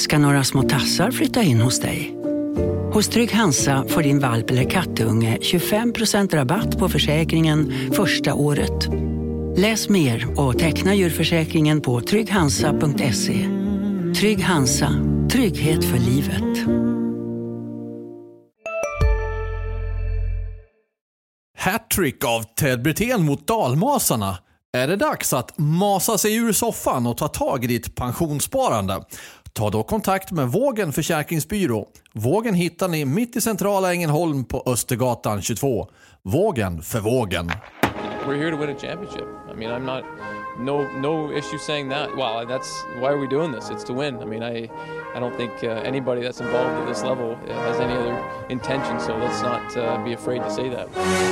Ska några små tassar flytta in hos dig? Hos Trygg Hansa får din valp eller kattunge 25% rabatt på försäkringen första året. Läs mer och teckna djurförsäkringen på trygghansa.se. Trygg Hansa, trygghet för livet. Hattrick av Ted Brithén mot dalmasarna. Är det dags att masa sig ur soffan och ta tag i ditt pensionssparande? Ta då kontakt med Vågen Försäkringsbyrå. Vågen hittar ni mitt i centrala Ängelholm på Östergatan 22. Vågen för vågen. We're here to win a championship. I mean, I'm not no issue saying that. Well, that's why are we doing this? It's to win. I mean, I don't think anybody that's involved at this level has any other intention. So let's not be afraid to say that.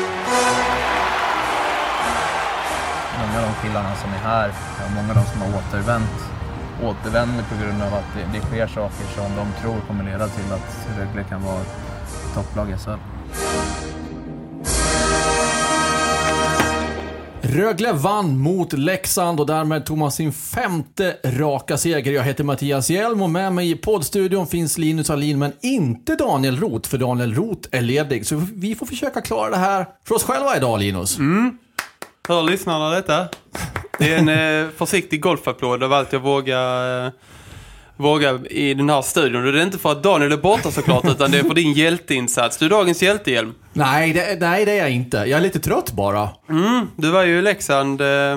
Många av de killarna som är här, många av de som har återvänder på grund av att det sker saker som de tror kommer leda till att Rögle kan vara topplag i SHL. Rögle vann mot Leksand och därmed tog man sin 5:e raka seger. Jag heter Mattias Hjelm och med mig i poddstudion finns Linus Alin, men inte Daniel Roth, för Daniel Roth är ledig. Så vi får försöka klara det här för oss själva idag, Linus. Hör lyssnarna detta? Det är en försiktig golfapplåd av allt jag vågar i den här studion. Det är inte för att Daniel är borta såklart, utan det är för din hjälteinsats. Du är dagens hjältehjälm. Nej, det är jag inte. Jag är lite trött bara. Du var ju i Leksand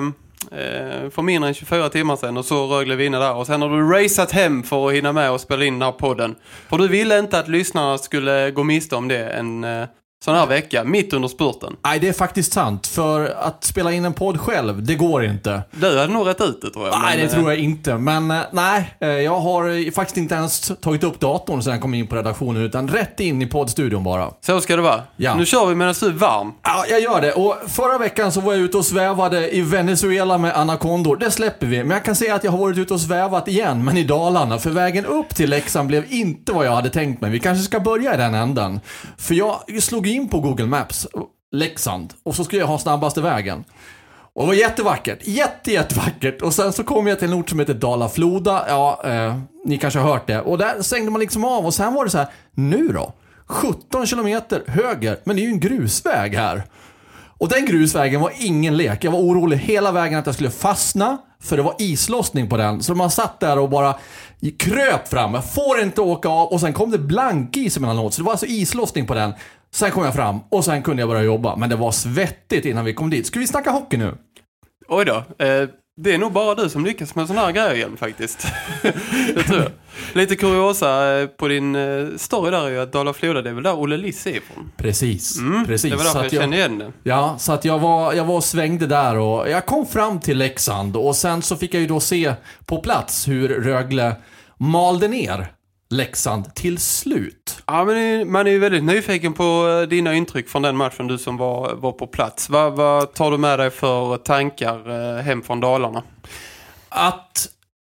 för mindre än 24 timmar sedan och så Rögle vinner där. Och sen har du raceat hem för att hinna med och spela in den här podden. För du ville inte att lyssnarna skulle gå miste om det en sån här vecka, mitt under spurten. Nej, det är faktiskt sant. För att spela in en podd själv, det går inte. Du hade nog rätt ut det, tror jag. Nej, det tror jag inte. Men nej, jag har faktiskt inte ens tagit upp datorn sedan jag kom in på redaktionen, utan rätt in i poddstudion bara. Så ska det vara. Ja. Nu kör vi medan du är varm. Ja, jag gör det. Och förra veckan så var jag ute och svävade i Venezuela med anakondor. Det släpper vi. Men jag kan säga att jag har varit ute och svävat igen, men i Dalarna. För vägen upp till Leksand blev inte vad jag hade tänkt mig. Vi kanske ska börja i den änden. För jag slog in på Google Maps Leksand och så skulle jag ha snabbaste vägen. Och det var jättevackert, jättevackert. Och sen så kom jag till en ort som heter Dala-Floda. Ja, ni kanske har hört det. Och där svängde man liksom av och sen var det så här, nu då? 17 kilometer höger, men det är ju en grusväg här. Och den grusvägen var ingen lek. Jag var orolig hela vägen att jag skulle fastna, för det var islossning på den. Så man satt där och bara kröp fram. Jag får inte åka av. Och sen kom det blankis emellanåt. Så det var alltså islossning på den. Sen kom jag fram och sen kunde jag börja jobba. Men det var svettigt innan vi kom dit. Ska vi snacka hockey nu? Oj då. Det är nog bara du som lyckas med såna här grejer igen faktiskt. Det tror jag. Lite kuriosa på din story där är ju att Dala-Floda, det är väl där Olle Liss är ifrån. Precis. Precis. Det var därför jag kände igen det. Ja, så att jag var och svängde där och jag kom fram till Leksand. Och sen så fick jag ju då se på plats hur Rögle malde ner Leksand till slut. Ja, men man är ju väldigt nyfiken på dina intryck från den matchen, du som var på plats. Vad tar du med dig för tankar hem från Dalarna? Att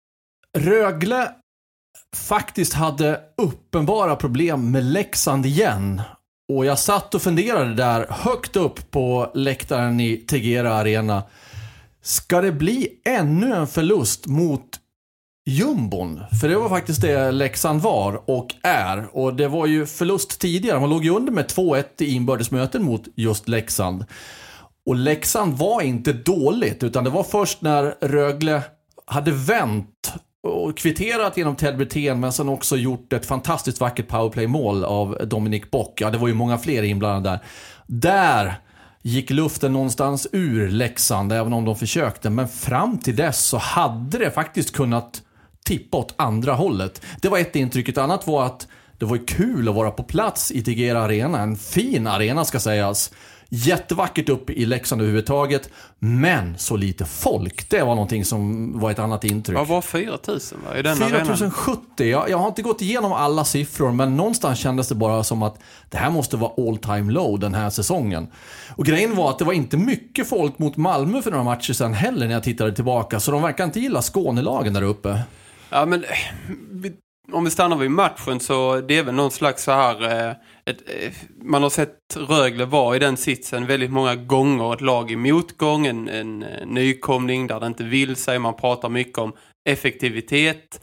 Rögle faktiskt hade uppenbara problem med Leksand igen. Och jag satt och funderade där högt upp på läktaren i Tegera Arena. Ska det bli ännu en förlust mot jumbon? För det var faktiskt det Leksand var och är. Och det var ju förlust tidigare. Man låg ju under med 2-1 i inbördesmöten mot just Leksand. Och Leksand var inte dåligt, utan det var först när Rögle hade vänt och kvitterat genom Ted Brithén, men sen också gjort ett fantastiskt vackert powerplay-mål av Dominic Bock. Ja, det var ju många fler inblandade där gick luften någonstans ur Leksand, även om de försökte. Men fram till dess så hade det faktiskt kunnat tippa åt andra hållet. Det var ett intryck. Ett annat var att det var kul att vara på plats i Tegera Arena. En fin arena ska sägas. Jättevackert upp i Leksand överhuvudtaget. Men så lite folk. Det var någonting som var ett annat intryck. Vad var 4 000 va? I den 4070. Jag har inte gått igenom alla siffror, men någonstans kändes det bara som att det här måste vara all time low den här säsongen. Och grejen var att det var inte mycket folk mot Malmö för några matcher sedan heller när jag tittade tillbaka. Så de verkar inte gilla Skånelagen där uppe. Ja, men om vi stannar vid matchen så det är väl någon slags så här man har sett Rögle vara i den sitsen väldigt många gånger, ett lag i motgång, en nykomling där det inte vill sig, man pratar mycket om effektivitet,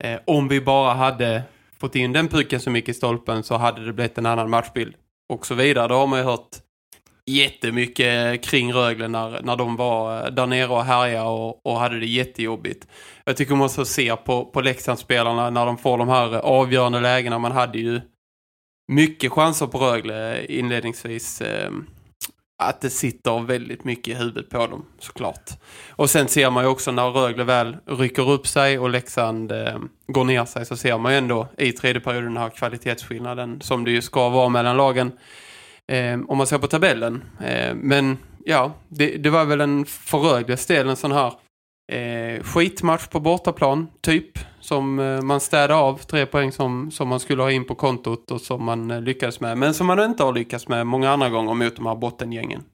Om vi bara hade fått in den pucken så mycket i stolpen så hade det blivit en annan matchbild och så vidare. Då har man ju hört jättemycket kring Rögle när de var där nere och härjade och hade det jättejobbigt. Jag tycker man måste se på Leksandsspelarna när de får de här avgörande lägena. Man hade ju mycket chanser på Rögle inledningsvis. Att det sitter väldigt mycket i huvudet på dem, såklart. Och sen ser man ju också när Rögle väl rycker upp sig och Leksand går ner sig, så ser man ju ändå i tredje perioden den här kvalitetsskillnaden som det ju ska vara mellan lagen. Om man ser på tabellen. Men ja, det var väl en för Rögles del en sån här skitmatch på bortaplan typ, som man städade av 3 poäng som man skulle ha in på kontot och som man lyckades med, men som man inte har lyckats med många andra gånger mot de här bottengängen.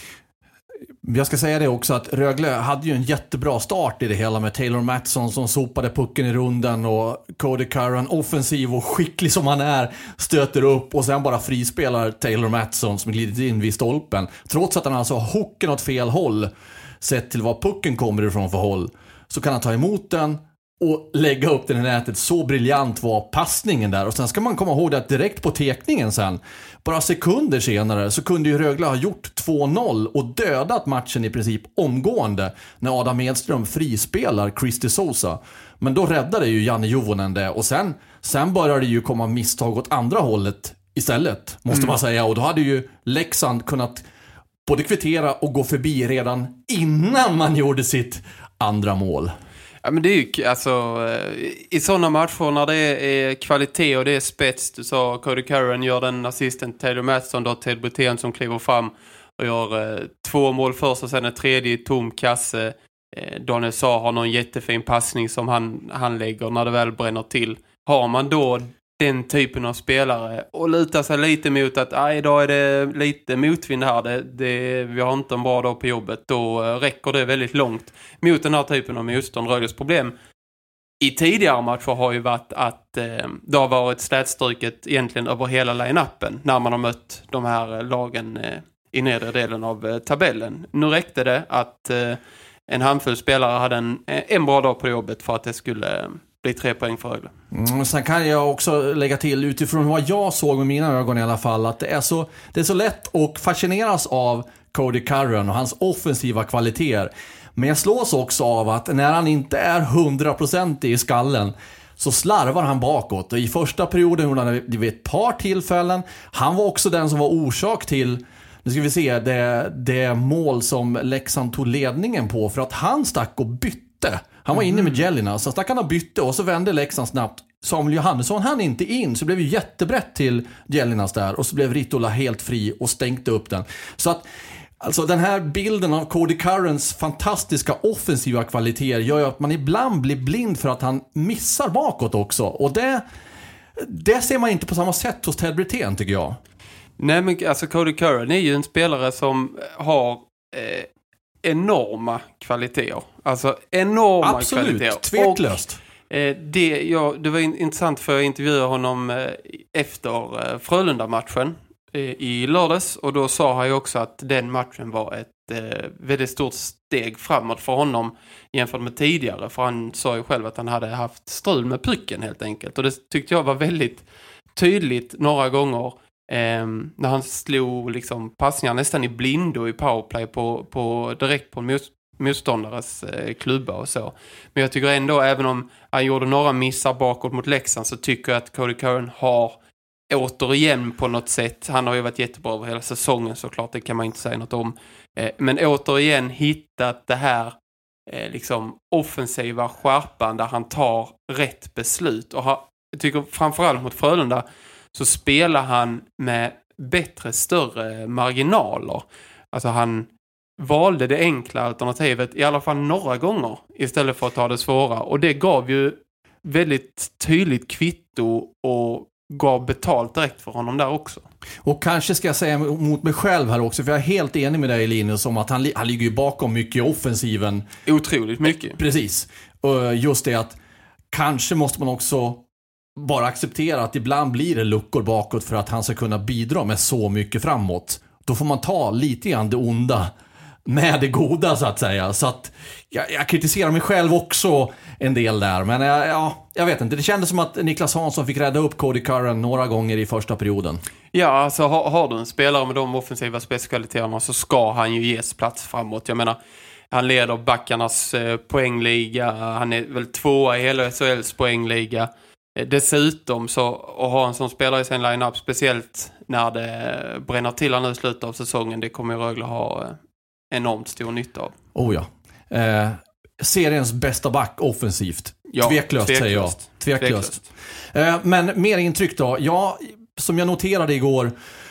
Jag ska säga det också att Rögle hade ju en jättebra start i det hela med Taylor Mattsson som sopade pucken i runden och Cody Curran, offensiv och skicklig som han är, stöter upp och sen bara frispelar Taylor Mattsson som glidit in vid stolpen. Trots att han alltså har hooken åt fel håll sett till var pucken kommer ifrån för håll, så kan han ta emot den och lägga upp den i nätet. Så briljant var passningen där. Och sen ska man komma ihåg att direkt på tekningen sen, bara sekunder senare, så kunde ju Rögle ha gjort 2-0 och dödat matchen i princip omgående när Adam Edström frispelar Christy Sousa. Men då räddade ju Janne Juvonen det, och sen började det ju komma misstag åt andra hållet istället, måste man säga. Och då hade ju Leksand kunnat både kvittera och gå förbi redan innan man gjorde sitt andra mål. Ja, men det är ju alltså i sådana matcher när det är kvalitet och det är spets, du sa Cody Curran gör den assistent Taylor Mattsson, då Ted Brithén som kliver fram och gör 2 mål först och sen en tredje i tom kasse. Daniel Saar har någon jättefin passning som han lägger när det väl bränner till. Har man då den typen av spelare och lutar sig lite mot att idag är det lite motvind här, vi har inte en bra dag på jobbet, då räcker det väldigt långt mot den här typen av motstånd. Rögles problem i tidigare matcher har ju varit att det har varit slätstryket egentligen över hela line-upen när man har mött de här lagen i nedre delen av tabellen. Nu räckte det att en handfull spelare hade en bra dag på jobbet för att det skulle bli 3 poäng för Rögle. Sen kan jag också lägga till, utifrån vad jag såg med mina ögon i alla fall, att det är så lätt att fascineras av Cody Curran och hans offensiva kvaliteter. Men jag slås också av att när han inte är 100% i skallen så slarvar han bakåt. Och i första perioden gjorde han vid ett par tillfällen. Han var också den som var orsak till, nu ska vi se, det mål som Leksand tog ledningen på, för att han stack och bytte. Han var inne med Jellinas, så stack han och bytte och så vände Leksand snabbt. Samuel Johannesson han inte in, så blev ju jättebrett till Jellinas där, och så blev Ritola helt fri och stänkte upp den. Så att alltså den här bilden av Cody Currans fantastiska offensiva kvaliteter gör ju att man ibland blir blind för att han missar bakåt också. Och det ser man inte på samma sätt hos Ted Brithén, tycker jag. Nej, men alltså Cody Curran är ju en spelare som har enorma kvaliteter. Alltså enorma kvaliteter. Absolut, tveklöst. Det var intressant för jag intervjuade honom efter Frölunda-matchen i lördags, och då sa han ju också att den matchen var ett väldigt stort steg framåt för honom jämfört med tidigare, för han sa ju själv att han hade haft strul med pucken helt enkelt, och det tyckte jag var väldigt tydligt några gånger när han slog liksom passningar nästan i blindo i powerplay direkt på motståndares klubba och så. Men jag tycker ändå, även om han gjorde några missar bakåt mot Leksand, så tycker jag att Cody Curran har återigen på något sätt, han har ju varit jättebra över hela säsongen såklart, det kan man inte säga något om, men återigen hittat det här liksom offensiva skärpan där han tar rätt beslut, och jag tycker framförallt mot Frölunda så spelar han med bättre, större marginaler. Alltså han valde det enkla alternativet i alla fall några gånger istället för att ta det svåra, och det gav ju väldigt tydligt kvitto och gav betalt direkt för honom där också. Och kanske ska jag säga mot mig själv här också, för jag är helt enig med dig, Linus, om att han ligger ju bakom mycket i offensiven. Otroligt mycket. Precis. Och just det att kanske måste man också bara acceptera att ibland blir det luckor bakåt för att han ska kunna bidra med så mycket framåt. Då får man ta lite grann det onda med det goda så att säga. Så att jag kritiserar mig själv också en del där. Men jag vet inte. Det kändes som att Niklas Hansson fick rädda upp Cody Curran några gånger i första perioden. Ja, alltså har du en spelare med de offensiva spetskvaliteterna så ska han ju ges plats framåt. Jag menar, han leder backarnas poängliga. Han är väl 2 i hela SHLs poängliga. Dessutom så att ha en sån spelare i sin line-up, speciellt när det bränner till nu i slutet av säsongen, det kommer Rögle ha enormt stor nytta av. Oh ja. Seriens bästa back offensivt. Ja, tveklöst säger jag. Tveklöst. Men mer intryck då. Ja, som jag noterade igår,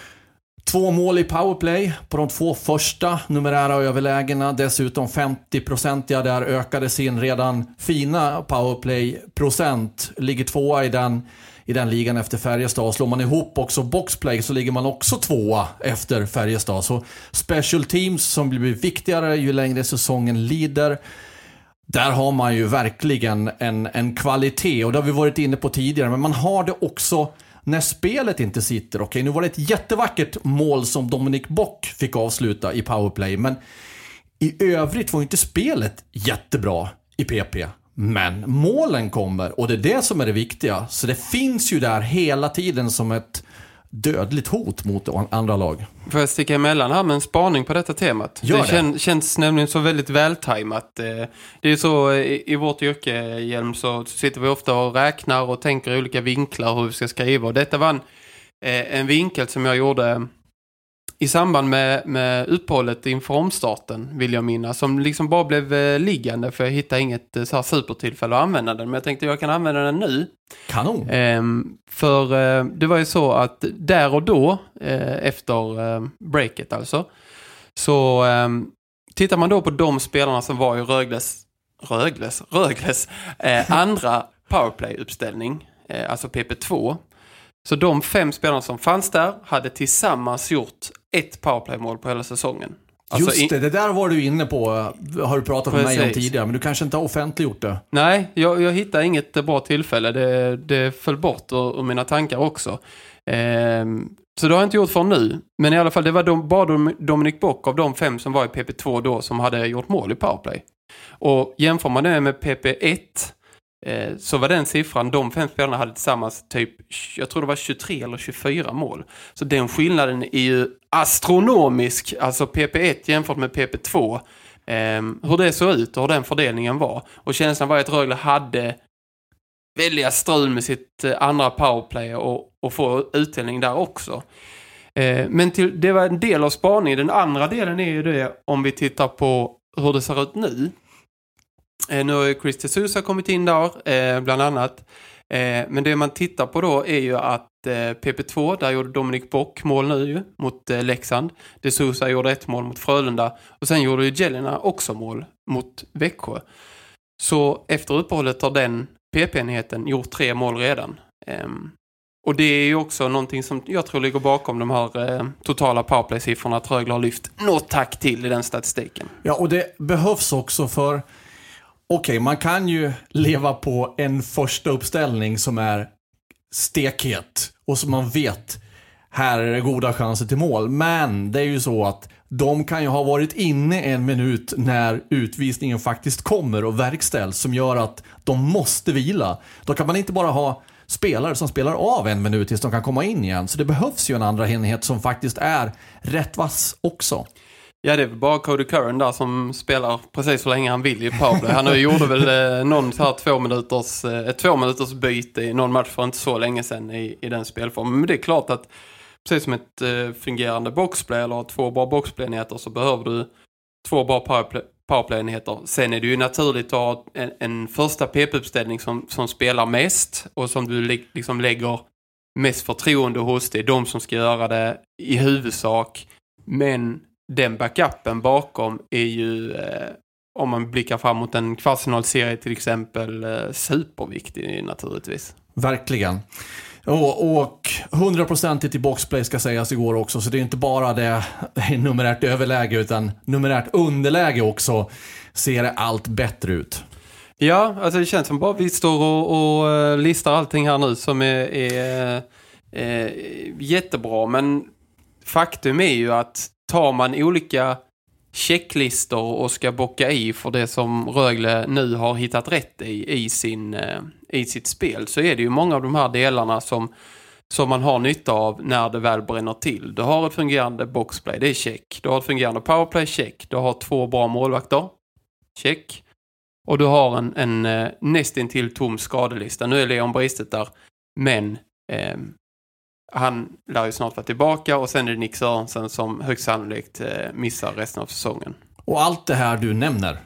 2 mål i powerplay på de 2 första numerära överlägena. Dessutom 50-procentiga där ökade sin redan fina powerplay-procent. Ligger 2 i den ligan efter Färjestad. Slår man ihop också boxplay så ligger man också 2 efter Färjestad. Så special teams som blir viktigare ju längre säsongen lider. Där har man ju verkligen en kvalitet. Och det har vi varit inne på tidigare. Men man har det också när spelet inte sitter. Okej, nu var det ett jättevackert mål som Dominic Bock fick avsluta i powerplay. Men i övrigt var inte spelet jättebra i PP. Men målen kommer och det är det som är det viktiga. Så det finns ju där hela tiden som ett dödligt hot mot andra lag. Får jag sticka emellan här med en spaning på detta temat? Det känns nämligen så väldigt vältajmat. Det är så i vårt yrke, Hjelm, så sitter vi ofta och räknar och tänker i olika vinklar hur vi ska skriva. Och detta var en vinkel som jag gjorde i samband med uppehållet inför omstarten, vill jag minnas, som liksom bara blev liggande för jag hittade inget så här supertillfälle att använda den. Men jag tänkte jag kan använda den nu. Kanon! För det var ju så att där och då, efter breaket alltså, så tittar man då på de spelarna som var i Rögles andra powerplay-uppställning, alltså PP2. Så de 5 spelarna som fanns där hade tillsammans gjort 1 powerplay-mål på hela säsongen. Alltså just det där var du inne på, har du pratat med mig om tidigare, men du kanske inte har offentliggjort det. Nej, jag hittade inget bra tillfälle. Det föll bort ur mina tankar också. Så det har jag inte gjort för nu. Men i alla fall, det var bara Dominic Bock av de 5 som var i PP2 då som hade gjort mål i powerplay. Och jämför man det med PP1 så var den siffran, de 5 spelarna hade tillsammans typ, jag tror det var 23 eller 24 mål. Så den skillnaden är ju astronomisk, alltså PP1 jämfört med PP2. Hur det såg ut och hur den fördelningen var. Och känslan var att Rögle hade väldiga strul med sitt andra powerplay och få utdelning där också. Men det var en del av spaningen. Den andra delen är ju det, om vi tittar på hur det ser ut nu. Nu har Chris D'Souza kommit in där, bland annat. Men det man tittar på då är ju att PP2, där gjorde Dominic Bock mål nu ju, mot Leksand. D'Souza gjorde 1 mål mot Frölunda. Och sen gjorde ju Jelena också mål mot Växjö. Så efter uppehållet har den PP-enheten gjort 3 mål redan. Och det är ju också någonting som jag tror ligger bakom de här totala powerplay-siffrorna, att Rögle har lyft något tack till i den statistiken. Ja, och det behövs också för... Okej, man kan ju leva på en första uppställning som är stekhet och som man vet, här är det goda chanser till mål. Men det är ju så att de kan ju ha varit inne 1 minut när utvisningen faktiskt kommer och verkställs, som gör att de måste vila. Då kan man inte bara ha spelare som spelar av 1 minut tills de kan komma in igen. Så det behövs ju en andra enhet som faktiskt är rätt vass också. Ja, det är bara Cody Curran där som spelar precis så länge han vill i powerplay. Han gjorde väl någon så här 2 minuters byte i någon match för inte så länge sedan i den spelformen. Men det är klart att precis som ett fungerande boxplay eller 2 bra boxplay-enheter så behöver du 2 bra powerplay-enheter. Sen är det ju naturligt att ha en första PP-uppställning som spelar mest och som du liksom lägger mest förtroende hos. Det är de som ska göra det i huvudsak. Men den backupen bakom är ju, om man blickar fram mot en kvartsfinalserie till exempel, superviktig naturligtvis. Verkligen. Och 100% i boxplay ska sägas igår också, så det är inte bara det numerärt överläge utan numerärt underläge också ser det allt bättre ut. Ja, alltså det känns som bara vi står och listar allting här nu som är jättebra, men faktum är ju att tar man olika checklistor och ska bocka i för det som Rögle nu har hittat rätt i sitt spel, så är det ju många av de här delarna som man har nytta av när det väl bränner till. Du har ett fungerande boxplay, det är check. Du har ett fungerande powerplay, check. Du har 2 bra målvakter, check. Och du har en nästintill tom skadelista. Nu är Leon Bristet där, men han lär ju snart vara tillbaka, och sen är det Nick Sörensen som högst sannolikt missar resten av säsongen. Och allt det här du nämner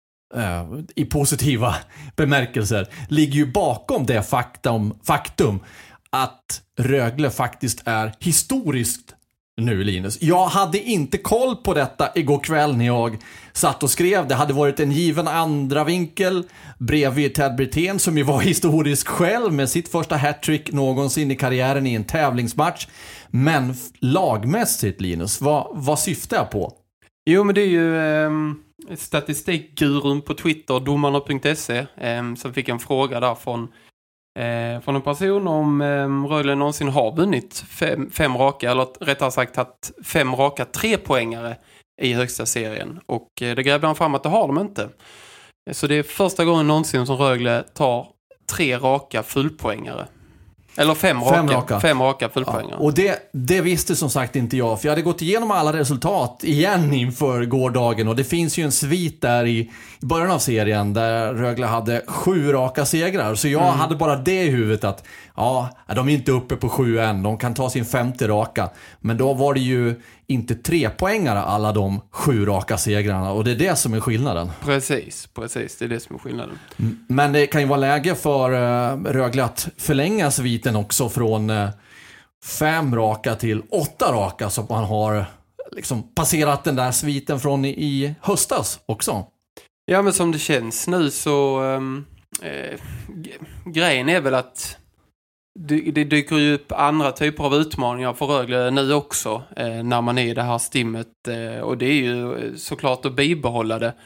i positiva bemärkelser ligger ju bakom det faktum att Rögle faktiskt är historiskt nu, Linus. Jag hade inte koll på detta igår kväll när jag satt och skrev. Det hade varit en given andra vinkel bredvid Ted Brithén, som ju var historisk själv med sitt första hattrick någonsin i karriären i en tävlingsmatch. Men lagmässigt, Linus, vad syftar jag på? Jo, men det är ju statistikgurun på Twitter, domarna.se, som fick en fråga där från en person om Rögle någonsin har vunnit 5 raka, eller rättare sagt haft 5 raka 3-poängare i högsta serien. Och det grävde han fram att det har de inte. Så det är första gången någonsin som Rögle tar 3 raka fullpoängare. Eller 5 raka fullpoängare. Ja, och det visste som sagt inte jag, för jag hade gått igenom alla resultat igen inför gårdagen, och det finns ju en svit där i början av serien där Rögle hade 7 raka segrar, så jag hade bara det i huvudet att de är inte uppe på 7 än, de kan ta sin 50 raka, men då var det ju inte 3-poängare alla de 7 raka segrarna, och det är det som är skillnaden. Precis, det är det som är skillnaden. Men det kan ju vara läge för Rögle att förlänga sviten också från 5 raka till 8 raka, så att man har liksom passerat den där sviten från i höstas också. Ja, men som det känns nu så grejen är väl att det dyker ju upp andra typer av utmaningar för Rögle nu också, när man är i det här stimmet, och det är ju såklart att bibehålla det.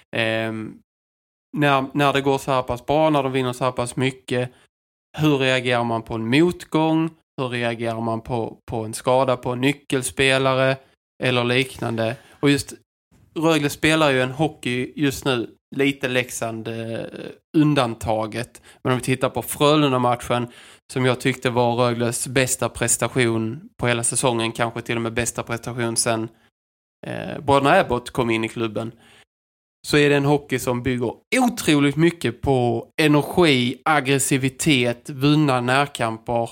När det går så här pass bra, när de vinner så här pass mycket, hur reagerar man på en motgång? Hur reagerar man på en skada på en nyckelspelare eller liknande? Och just Rögle spelar ju en hockey just nu lite Leksand undantaget. Men om vi tittar på Frölunda-matchen, som jag tyckte var Rögles bästa prestation på hela säsongen, kanske till och med bästa prestation sen bröderna Abbott kom in i klubben, så är det en hockey som bygger otroligt mycket på energi, aggressivitet, vunna närkamper,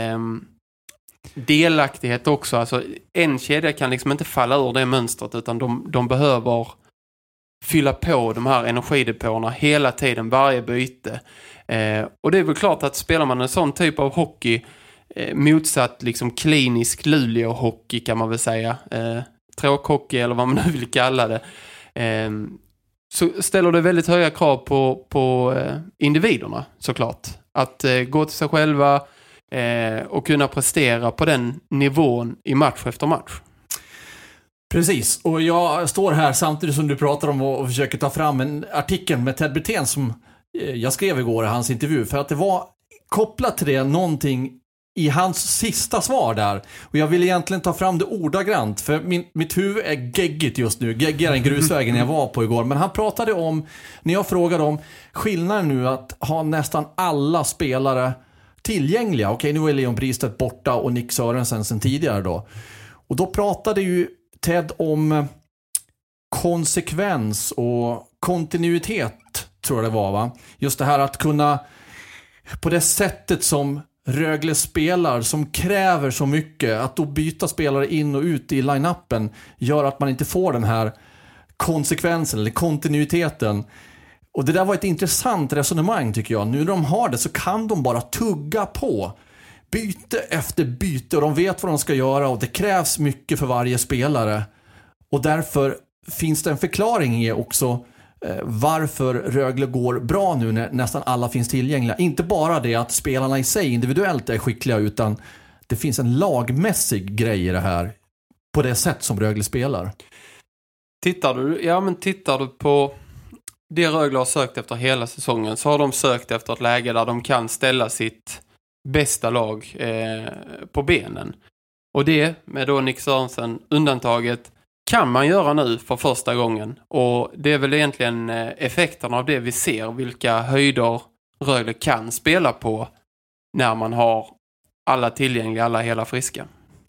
delaktighet också. Alltså en kedja kan liksom inte falla ur det mönstret, utan de behöver fylla på de här energidepåerna hela tiden, varje byte. Och det är väl klart att spelar man en sån typ av hockey, motsatt liksom klinisk Luleå-hockey kan man väl säga, tråkhockey eller vad man nu vill kalla det, så ställer det väldigt höga krav på individerna såklart. Att gå till sig själva och kunna prestera på den nivån i match efter match. Precis, och jag står här samtidigt som du pratar om och försöker ta fram en artikel med Ted Brithén som jag skrev igår i hans intervju, för att det var kopplat till det någonting i hans sista svar där. Och jag vill egentligen ta fram det ordagrant, för mitt huvud är geggigt just nu. Geggigare än grusvägen jag var på igår. Men han pratade om, när jag frågade om skillnaden nu att ha nästan alla spelare tillgängliga. Okej, nu är Leon Bristet borta och Nick Sörensen sen tidigare då. Och då pratade ju Ted om konsekvens och kontinuitet, tror jag det var, va? Just det här att kunna, på det sättet som Rögle spelar, som kräver så mycket, att då byta spelare in och ut i line-upen gör att man inte får den här konsekvensen eller kontinuiteten. Och det där var ett intressant resonemang tycker jag. Nu när de har det så kan de bara tugga på byte efter byte, och de vet vad de ska göra, och det krävs mycket för varje spelare. Och därför finns det en förklaring i också varför Rögle går bra nu när nästan alla finns tillgängliga. Inte bara det att spelarna i sig individuellt är skickliga, utan det finns en lagmässig grej i det här på det sätt som Rögle spelar. Tittar du på det Rögle har sökt efter hela säsongen, så har de sökt efter ett läge där de kan ställa sitt bästa lag på benen. Och det, med då Nick Sörensen undantaget, kan man göra nu för första gången. Och det är väl egentligen effekterna av det vi ser. Vilka höjder Rögle kan spela på när man har alla tillgängliga, alla hela friska.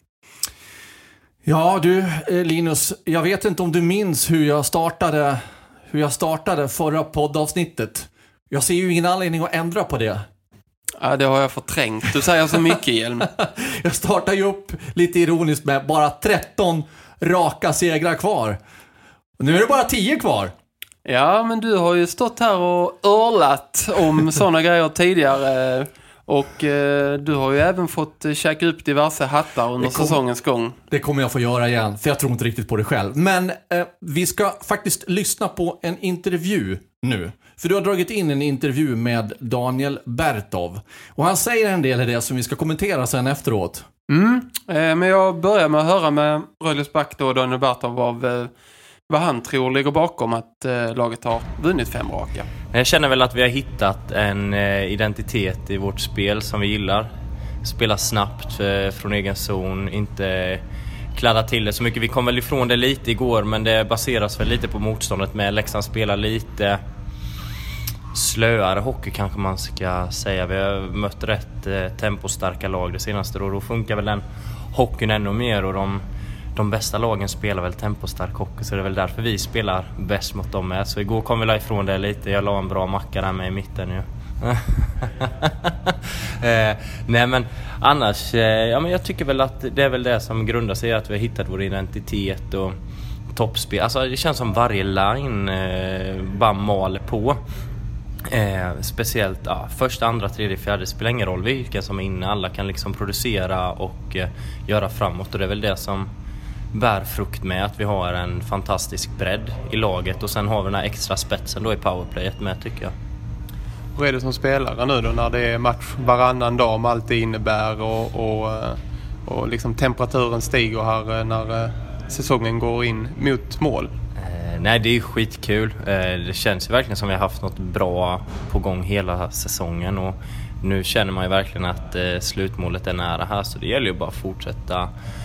Ja du Linus, jag vet inte om du minns hur jag startade förra poddavsnittet. Jag ser ju ingen anledning att ändra på det. Ja, det har jag förträngt. Du säger så mycket, Hjelm. Jag startar ju upp lite ironiskt med bara 13 raka segrar kvar. Nu är det bara 10 kvar. Ja, men du har ju stått här och örlat om sådana grejer tidigare. Och du har ju även fått käka upp diverse hattar under säsongens gång. Det kommer jag få göra igen, för jag tror inte riktigt på det själv. Men vi ska faktiskt lyssna på en intervju nu. För du har dragit in en intervju med Daniel Bertov. Och han säger en del i det som vi ska kommentera sen efteråt. Men jag börjar med att höra med Rögles back då, Daniel Bertov, av vad han tror ligger bakom att laget har vunnit 5 raka. Jag känner väl att vi har hittat en identitet i vårt spel som vi gillar. Spela snabbt från egen zon, inte kladda till det så mycket. Vi kom väl ifrån det lite igår, men det baseras väl lite på motståndet med. Leksand spelar lite slöare hockey kanske man ska säga. Vi har mött rätt tempostarka lag det senaste år. Då funkar väl den hockeyn ännu mer, och de bästa lagen spelar väl tempostark hockey, så det är väl därför vi spelar bäst mot dem med. Så igår kom vi la ifrån det lite. Jag la en bra macka där med i mitten ju. Nej men annars ja, men jag tycker väl att det är väl det som grundar sig i att vi har hittat vår identitet och toppspel. Alltså det känns som varje line bara maler på. Speciellt första, andra, tredje, fjärde spelar ingen roll vilka som är inne. Alla kan liksom producera och göra framåt, och det är väl det som bär frukt med att vi har en fantastisk bredd i laget. Och sen har vi den här extra spetsen då i powerplayet med, tycker jag. Hur är det som spelare nu då när det är match varannan dag om allt det innebär och liksom temperaturen stiger här när säsongen går in mot mål? Nej, det är ju skitkul. Det känns ju verkligen som vi har haft något bra på gång hela säsongen, och nu känner man ju verkligen att slutmålet är nära här, så det gäller ju bara att fortsätta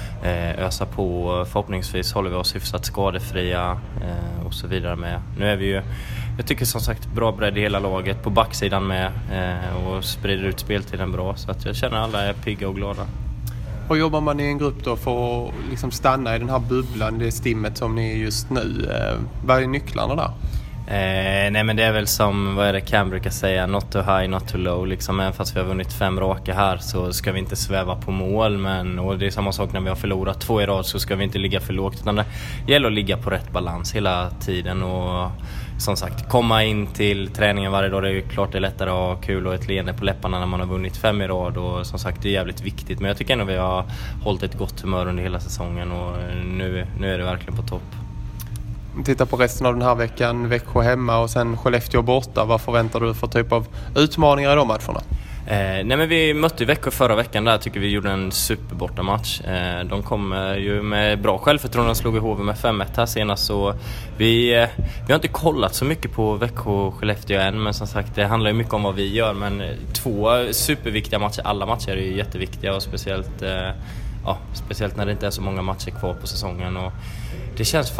ösa på. Förhoppningsvis håller vi oss hyfsat skadefria och så vidare med. Nu är vi ju, jag tycker som sagt, bra bredd i hela laget på backsidan med och sprider ut speltiden bra, så att jag känner alla är pigga och glada. Och jobbar man i en grupp då för att liksom stanna i den här bubblan, det stimmet som ni är just nu, vad är nycklarna där? Nej, men det är väl som, vad är det Cam brukar säga, not too high, not too low liksom. Även fast vi har vunnit 5 raka här så ska vi inte sväva på mål, och det är samma sak när vi har förlorat 2 i rad, så ska vi inte ligga för lågt, utan det gäller att ligga på rätt balans hela tiden. Och som sagt, komma in till träningen varje dag, det är ju klart det är lättare att ha kul och ett leende på läpparna när man har vunnit 5 i rad, och som sagt det är jävligt viktigt. Men jag tycker ändå vi har hållit ett gott humör under hela säsongen, och nu är det verkligen på topp. Titta på resten av den här veckan, Växjö hemma och sen Skellefteå borta. Vad förväntar du för typ av utmaningar i de matcherna? Nej, men vi mötte Växjö förra veckan där, tycker vi gjorde en superborta match. De kom ju med bra självförtroende och slog i HV med 5-1 här senast, så vi har inte kollat så mycket på Växjö och Skellefteå än, men som sagt det handlar ju mycket om vad vi gör. Men 2 superviktiga matcher, alla matcher är ju jätteviktiga, och speciellt när det inte är så många matcher kvar på säsongen. Och det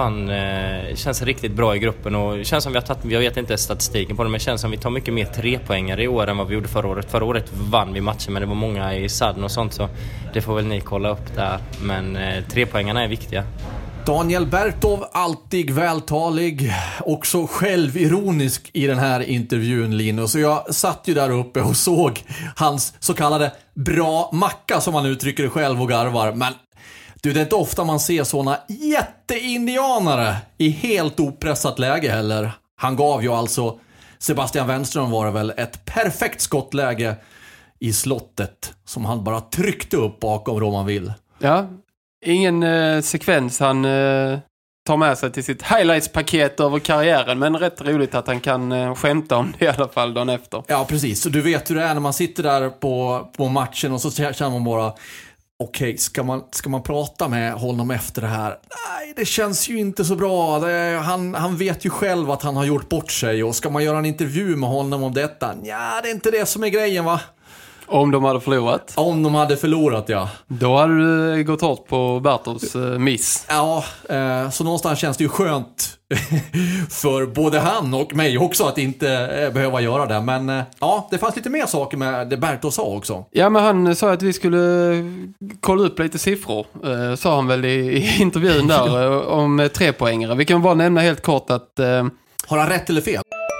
känns riktigt bra i gruppen, och det känns som jag vet inte statistiken på det, men det känns som vi tar mycket mer 3-poängare i år än vad vi gjorde förra året. Förra året vann vi matcher, men det var många i sadden och sånt, så det får väl ni kolla upp där. Men 3-poängarna är viktiga. Daniel Bertov, alltid vältalig, också självironisk i den här intervjun, Linus. Så jag satt ju där uppe och såg hans så kallade bra macka, som han uttrycker det själv, och garvar. Men du, det är inte ofta man ser såna jätteindianare i helt opressat läge heller. Han gav ju alltså Sebastian Wenström, var det väl, ett perfekt skottläge i slottet som han bara tryckte upp bakom Roman Will. Ja, ingen sekvens han tar med sig till sitt highlights-paket över karriären, men rätt roligt att han kan skämta om det i alla fall dagen efter. Ja, precis. Så du vet hur det är när man sitter där på matchen, och så känner man bara, okej, ska man prata med honom efter det här? Nej, det känns ju inte så bra. Han vet ju själv att han har gjort bort sig, och ska man göra en intervju med honom om detta? Ja, det är inte det som är grejen, va? Om de hade förlorat? Om de hade förlorat, ja. Då hade du gått hårt på Bertels miss. Ja, så någonstans känns det ju skönt för både han och mig också att inte behöva göra det. Men ja, det fanns lite mer saker med det Berto sa också. Ja, men han sa att vi skulle kolla upp lite siffror. Sa han väl i intervjun där om 3-poängare. Vi kan bara nämna helt kort att... Har han rätt eller fel?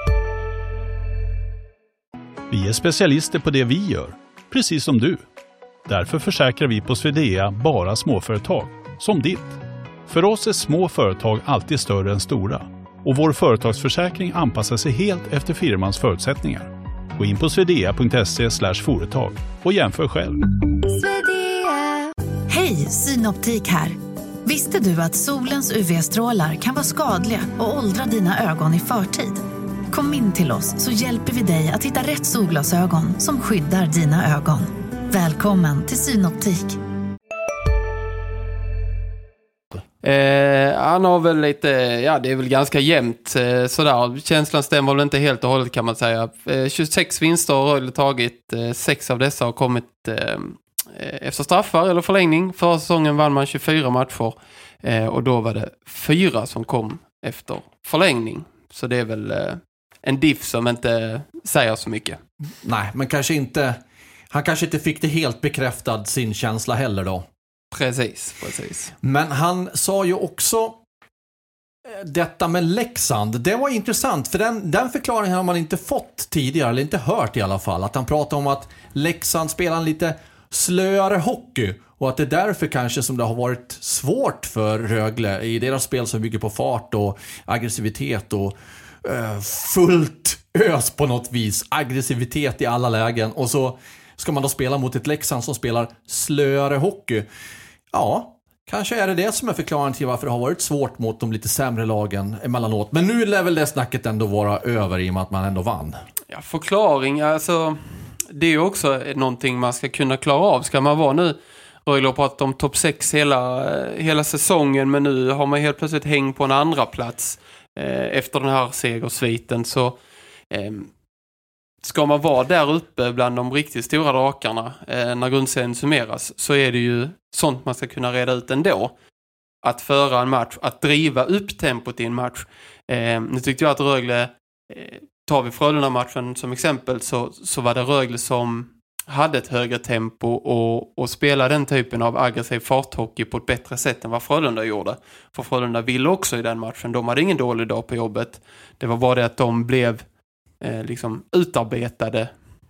Vi är specialister på det vi gör, precis som du. Därför försäkrar vi på Swedea bara småföretag, som ditt. För oss är små företag alltid större än stora. Och vår företagsförsäkring anpassar sig helt efter firmans förutsättningar. Gå in på swedea.se/företag och jämför själv. Hej, Synoptik här. Visste du att solens UV-strålar kan vara skadliga och åldra dina ögon i förtid? Kom in till oss så hjälper vi dig att hitta rätt solglasögon som skyddar dina ögon. Välkommen till Synoptik. Han har väl lite, ja det är väl ganska jämnt sådär. Känslan stämmer väl inte helt och hållet kan man säga. 26 vinster har Rögle tagit, 6 av dessa har kommit efter straffar eller förlängning. Förra säsongen vann man 24 matcher och då var det 4 som kom efter förlängning. Så det är väl en diff som inte säger så mycket. Nej, men han kanske inte fick det helt bekräftad sin känsla heller då. Precis. Men han sa ju också detta med Leksand. Det var intressant för den förklaringen har man inte fått tidigare eller inte hört i alla fall. Att han pratade om att Leksand spelar en lite slöare hockey och att det är därför kanske som det har varit svårt för Rögle i deras spel som bygger på fart och aggressivitet och fullt ös på något vis. Aggressivitet i alla lägen och så ska man då spela mot ett Leksand som spelar slöare hockey. Ja, kanske är det som är förklaringen till varför det har varit svårt mot de lite sämre lagen emellanåt. Men nu lär väl det snacket ändå vara över i och med att man ändå vann. Ja, förklaring, alltså det är ju också någonting man ska kunna klara av. Ska man vara nu, Rögle har pratat om topp 6 hela säsongen, men nu har man helt plötsligt häng på en andra plats efter den här segersviten, så ska man vara där uppe bland de riktigt stora drakarna när grundserien summeras, så är det ju sånt man ska kunna reda ut ändå. Att föra en match, att driva upp tempot i en match. Nu tyckte jag att Rögle, tar vi Frölunda-matchen som exempel, så var det Rögle som hade ett högre tempo och spelade den typen av aggressiv farthockey på ett bättre sätt än vad Frölunda gjorde. För Frölunda ville också i den matchen. De hade ingen dålig dag på jobbet. Det var bara det att de blev liksom utarbetade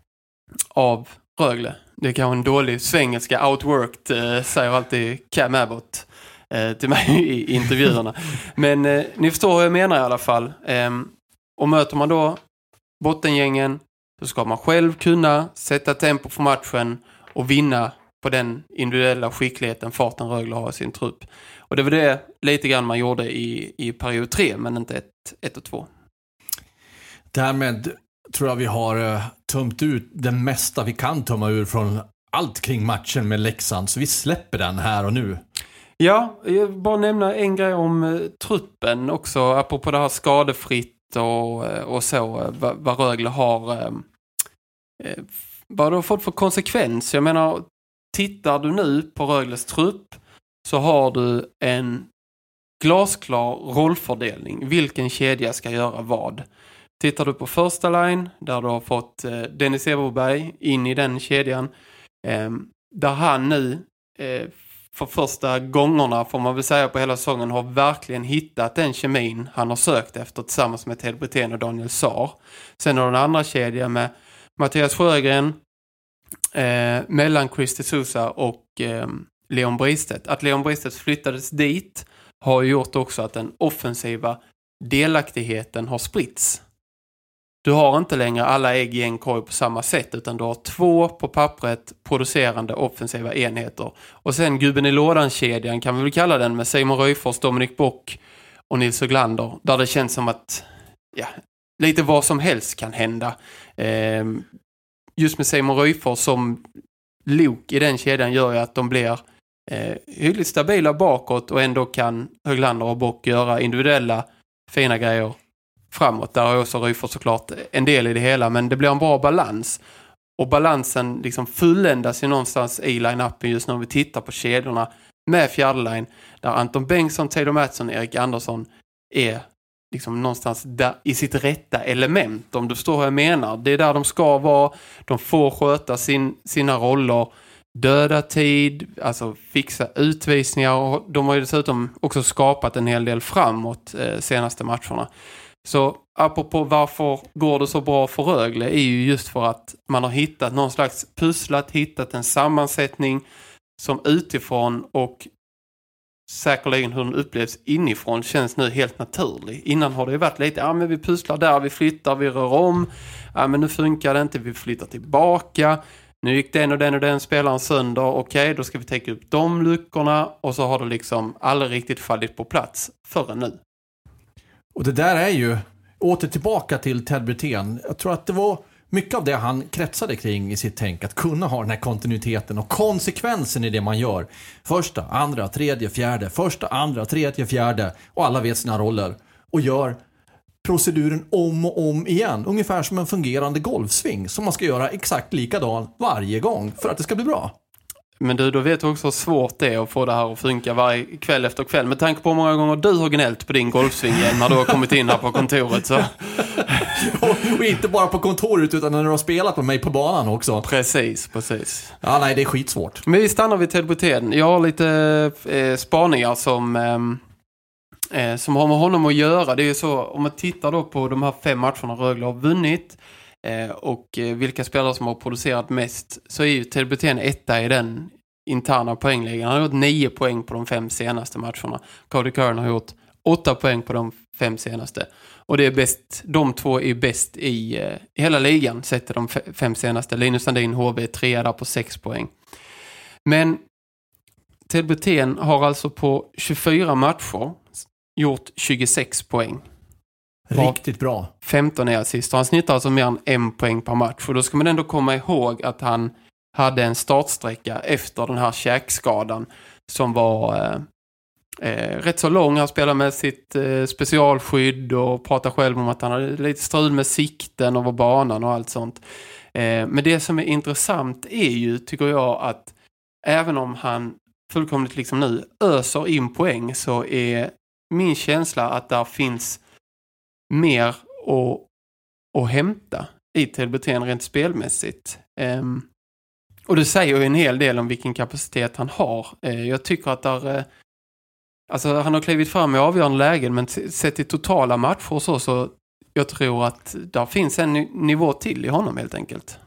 av Rögle. Det kan vara en dålig svengelska outworked, säger alltid Cam Abbott till mig i intervjuerna. Men ni förstår vad jag menar i alla fall. Och möter man då bottengängen, så ska man själv kunna sätta tempo för matchen och vinna på den individuella skickligheten farten Rögle har i sin trupp. Och det var det lite grann man gjorde i period 3, men inte 1 och 2. Därmed tror jag vi har tömt ut det mesta vi kan tömma ur från allt kring matchen med Leksand. Så vi släpper den här och nu. Ja, jag vill bara nämna en grej om truppen också. Apropå det här skadefritt och så. Vad Rögle har... vad det har fått för konsekvens. Jag menar, tittar du nu på Rögles trupp så har du en glasklar rollfördelning. Vilken kedja ska göra vad? Tittar du på första line där du har fått Dennis Everberg in i den kedjan, där han nu för första gångerna får man väl säga på hela säsongen har verkligen hittat den kemin han har sökt efter tillsammans med Ted Brithén och Daniel Saar. Sen har den andra kedjan med Mattias Sjögren mellan Chris de Sousa och Leon Bristedt. Att Leon Bristedt flyttades dit har gjort också att den offensiva delaktigheten har spritts. Du har inte längre alla ägg i en korg på samma sätt, utan du har 2 på pappret producerande offensiva enheter. Och sen gubben i lådan-kedjan kan vi väl kalla den, med Simon Röjfors, Dominik Bock och Nils Höglander. Där det känns som att lite vad som helst kan hända. Just med Simon Röjfors som lok i den kedjan gör ju att de blir hyggligt stabila bakåt, och ändå kan Höglander och Bock göra individuella fina grejer framåt. Där har också Röjfors såklart en del i det hela, men det blir en bra balans. och balansen liksom fulländas ju någonstans i line-upen just när vi tittar på kedjorna med fjärdeline, där Anton Bengtsson, Taylor Mattsson, Erik Andersson är liksom någonstans där i sitt rätta element, om du förstår vad jag menar. Det är där de ska vara, de får sköta sina roller, döda tid, alltså fixa utvisningar, och de har ju dessutom också skapat en hel del framåt senaste matcherna. Så apropå varför går det så bra för Rögle är ju just för att man har hittat någon slags hittat en sammansättning som utifrån och säkerligen hur den upplevs inifrån känns nu helt naturlig. Innan har det ju varit lite, men vi pusslar där, vi flyttar, vi rör om. Men nu funkar det inte, vi flyttar tillbaka. Nu gick den och den spelaren sönder. Okej, då ska vi täcka upp de luckorna. Och så har det liksom aldrig riktigt fallit på plats förrän nu. Och det där är ju åter tillbaka till Ted Brithén. Jag tror att det var mycket av det han kretsade kring i sitt tänk. Att kunna ha den här kontinuiteten och konsekvensen i det man gör. Första, andra, tredje, fjärde. Första, andra, tredje, fjärde. Och alla vet sina roller. Och gör proceduren om och om igen. Ungefär som en fungerande golfsving. Som man ska göra exakt likadan varje gång för att det ska bli bra. Men du, då vet du också hur svårt det är att få det här att funka varje kväll efter kväll. Med tanke på hur många gånger du har gnällt på din golfsving igen när du har kommit in här på kontoret. Så. och inte bara på kontoret utan när du har spelat med mig på banan också. Precis. Ja, nej, det är skitsvårt. Men vi stannar vid Ted Brithén. Jag har lite spaningar som har med honom att göra. Det är ju så, om man tittar då på de här 5 matcherna Rögle har vunnit och vilka spelare som har producerat mest, så är ju Ted Brithén etta i den interna poängligan. Han har gjort 9 poäng på de 5 senaste matcherna. Cody Curran har gjort 8 poäng på de 5 senaste. Och det är bäst, de två är bäst i hela ligan sett de 5 senaste. Linus Sandin, HV, 3 där på 6 poäng. Men Ted Brithén har alltså på 24 matcher gjort 26 poäng. Riktigt bra. 15 är assist. Han snittar alltså mer än 1 poäng per match. Och då ska man ändå komma ihåg att han hade en startsträcka efter den här käkskadan som var rätt så lång. Han spelade med sitt specialskydd och pratade själv om att han hade lite strul med sikten över banan och allt sånt. Men det som är intressant är ju, tycker jag, att även om han fullkomligt liksom nu öser in poäng, så är min känsla att där finns mer att hämta i Ted Brithén rent spelmässigt. Och det säger ju en hel del om vilken kapacitet han har. Jag tycker att alltså han har klivit fram i avgörande lägen, men sett i totala matcher så jag tror att där finns en nivå till i honom helt enkelt.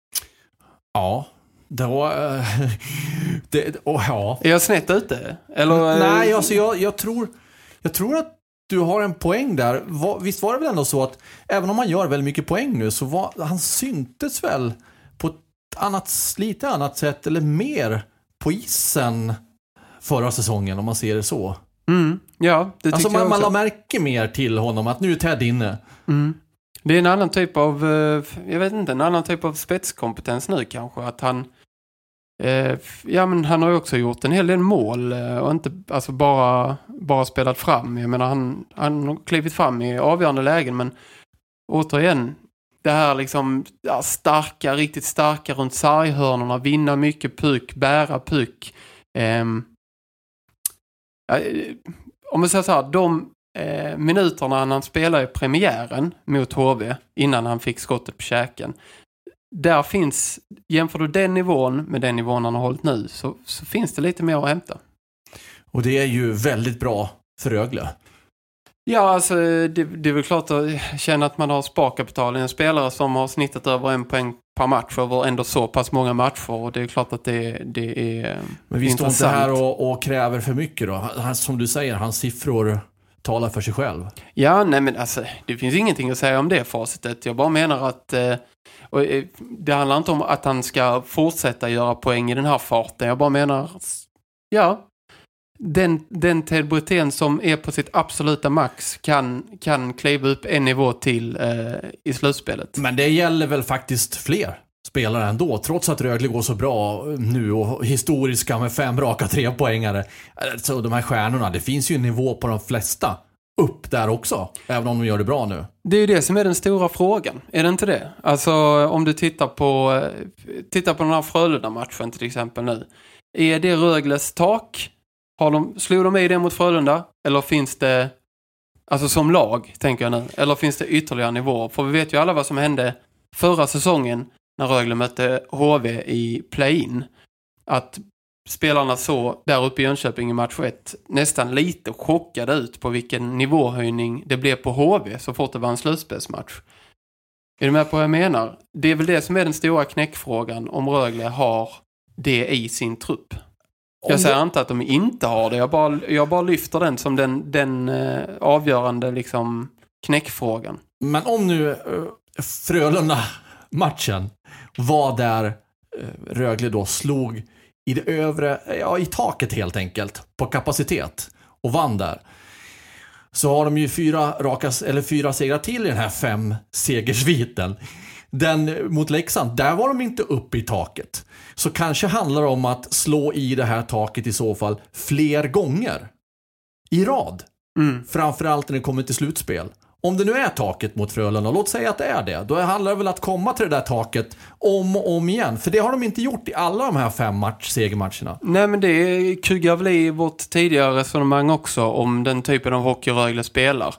Ja. Då, ja. Är jag snett ute? Eller? Nej, alltså jag tror att du har en poäng där. Visst var det väl ändå så att även om man gör väldigt mycket poäng nu, så han syntes väl på ett lite annat sätt eller mer på isen förra säsongen, om man ser det så. Ja, det tycker jag också. Man märker mer till honom att nu är Ted inne. Det är en annan typ av, en annan typ av spetskompetens nu kanske. Att han, men han har ju också gjort en hel del mål och inte alltså bara spelat fram. Jag menar, han har klivit fram i avgörande lägen, men återigen, det här liksom riktigt starka runt sarghörnorna, vinna mycket puck, bära puck. Om man säger så här, de minuterna han spelade i premiären mot HV innan han fick skottet på käken, där finns, jämför du den nivån med den nivån han har hållit nu, så finns det lite mer att hämta. Och det är ju väldigt bra för Rögle. Ja, alltså det är väl klart att känna att man har sparkapital i en spelare som har snittat över 1 poäng per match över ändå så pass många matcher, och det är klart att det är men vi står inte här och kräver för mycket då. Som du säger, hans siffror talar för sig själv. Ja, nej men alltså det finns ingenting att säga om det facitet. Jag bara menar att och det handlar inte om att han ska fortsätta göra poäng i den här farten. Jag bara menar, den Ted Brithén som är på sitt absoluta max kan kliva upp en nivå till i slutspelet. Men det gäller väl faktiskt fler spelare ändå, trots att Rögle går så bra nu och historiska med 5 raka 3-poängare. Så de här stjärnorna, det finns ju en nivå på de flesta upp där också, även om de gör det bra nu. Det är ju det som är den stora frågan, är det inte det? Alltså om du tittar på den här Frölunda-matchen till exempel nu. Är det Rögles tak? Slog de i det mot Frölunda? Eller finns det, alltså som lag tänker jag nu, eller finns det ytterligare nivåer? För vi vet ju alla vad som hände förra säsongen när Rögle mötte HV i play-in. Att spelarna så där uppe i Jönköping i match 1 nästan lite chockade ut på vilken nivåhöjning det blev på HV så fort det var en slutspelsmatch. Är du med på vad jag menar? Det är väl det som är den stora knäckfrågan om Rögle har det i sin trupp. Jag säger inte att de inte har det. Jag bara lyfter den som den avgörande liksom knäckfrågan. Men om nu Frölunda-matchen var där Rögle då slog i det övre, i taket helt enkelt, på kapacitet och vann där. Så har de ju 4 segrar till i den här 5-segersviten. Den mot Leksand, där var de inte uppe i taket. Så kanske handlar det om att slå i det här taket i så fall fler gånger i rad. Framförallt när det kommer till slutspel. Om det nu är taket mot Frölunda, låt säga att det är det. Då handlar det väl att komma till det där taket om och om igen. För det har de inte gjort i alla de här 5 segermatcherna. Nej, men det kuggar väl i vårt tidigare resonemang också om den typen av hockey Rögle spelar.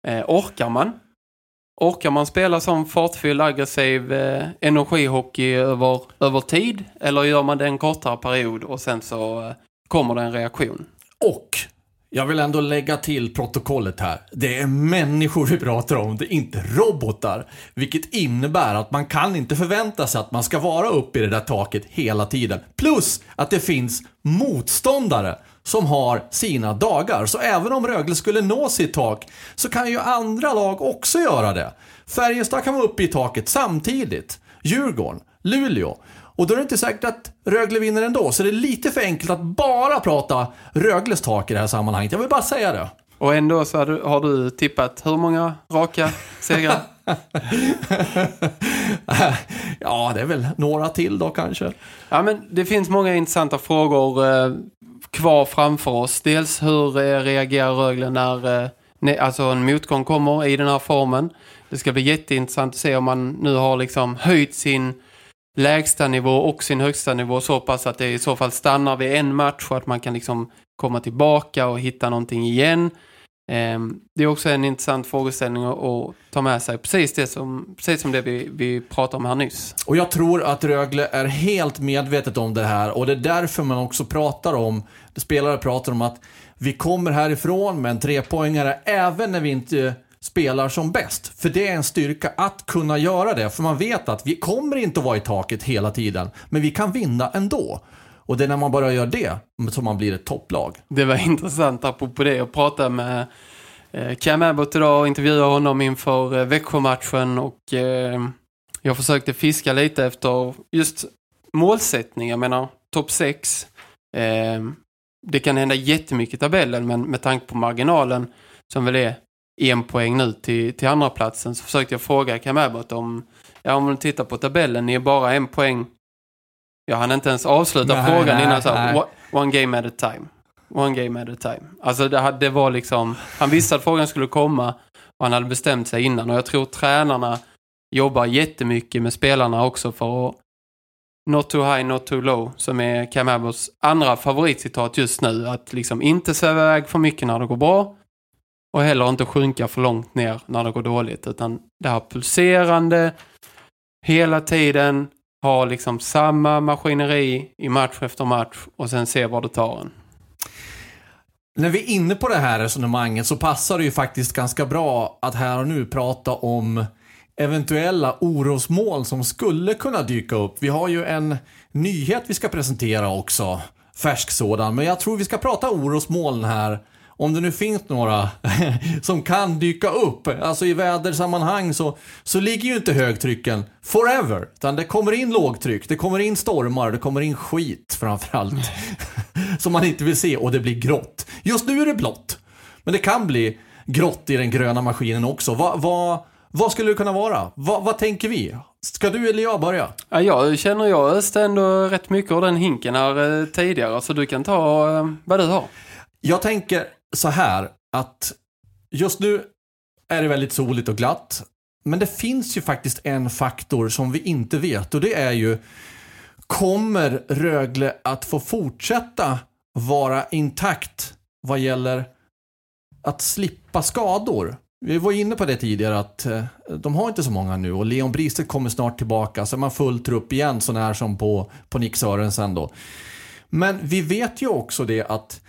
Orkar man spela som fartfylld, aggressiv energihockey över tid? Eller gör man det en kortare period och sen så kommer det en reaktion? Och jag vill ändå lägga till protokollet här. Det är människor vi pratar om, det är inte robotar. Vilket innebär att man kan inte förvänta sig att man ska vara uppe i det där taket hela tiden. Plus att det finns motståndare som har sina dagar. Så även om Rögle skulle nå sitt tak så kan ju andra lag också göra det. Färjestad kan vara uppe i taket samtidigt. Djurgården, Luleå. Och då är det inte säkert att Rögle vinner ändå. Så det är lite för enkelt att bara prata Rögles tak i det här sammanhanget. Jag vill bara säga det. Och ändå så har du tippat hur många raka segrar? Ja, det är väl några till då kanske. Ja, men det finns många intressanta frågor kvar framför oss. Dels hur reagerar Rögle när alltså en motgång kommer i den här formen. Det ska bli jätteintressant att se om man nu har liksom höjt sin lägsta nivå och sin högsta nivå så pass att det i så fall stannar vid en match och att man kan liksom komma tillbaka och hitta någonting igen. Det är också en intressant frågeställning att ta med sig. Precis som det vi pratade om här nyss. Och jag tror att Rögle är helt medvetet om det här. Och det är därför man också spelare pratar om att vi kommer härifrån med en 3-poängare även när vi inte spelar som bäst. För det är en styrka att kunna göra det. För man vet att vi kommer inte att vara i taket hela tiden. Men vi kan vinna ändå. Och det är när man bara gör det som man blir ett topplag. Det var intressant apropå det. Jag pratade med Cam Abbott idag och intervjuade honom inför Växjö-matchen. Och jag försökte fiska lite efter just målsättning. Jag menar, topp 6. Det kan hända jättemycket i tabellen. Men med tanke på marginalen som väl är 1 poäng nu till andra platsen, så försökte jag fråga Cam Abbott om man tittar på tabellen, är bara 1 poäng. Jag hann inte ens avsluta frågan innan så one game at a time. One game at a time. Alltså det var liksom, han visste att frågan skulle komma och han hade bestämt sig innan. Och jag tror tränarna jobbar jättemycket med spelarna också för att not too high, not too low, som är Cam Abbotts andra favoritcitat just nu. Att liksom inte sväva iväg för mycket när det går bra och heller inte sjunka för långt ner när det går dåligt. Utan det här pulserande hela tiden, ha liksom samma maskineri i match efter match och sen se vad det tar en. När vi är inne på det här resonemanget så passar det ju faktiskt ganska bra att här och nu prata om eventuella orosmål som skulle kunna dyka upp. Vi har ju en nyhet vi ska presentera också, färsk sådan, men jag tror vi ska prata orosmål här. Om det nu finns några som kan dyka upp. Alltså i vädersammanhang så ligger ju inte högtrycken forever. Utan det kommer in lågtryck, det kommer in stormar, det kommer in skit framförallt. Som man inte vill se och det blir grått. Just nu är det blått. Men det kan bli grått i den gröna maskinen också. Vad skulle det kunna vara? Vad tänker vi? Ska du eller jag börja? Ja, jag öste ändå rätt mycket av den hinken här tidigare. Så du kan ta vad du har. Jag tänker så här att just nu är det väldigt soligt och glatt. Men det finns ju faktiskt en faktor som vi inte vet. Och det är ju, kommer Rögle att få fortsätta vara intakt vad gäller att slippa skador? Vi var inne på det tidigare att de har inte så många nu. Och Leon Bristet kommer snart tillbaka. Så är man full trupp igen, sån här som på Nick Sörensen då. Men vi vet ju också det att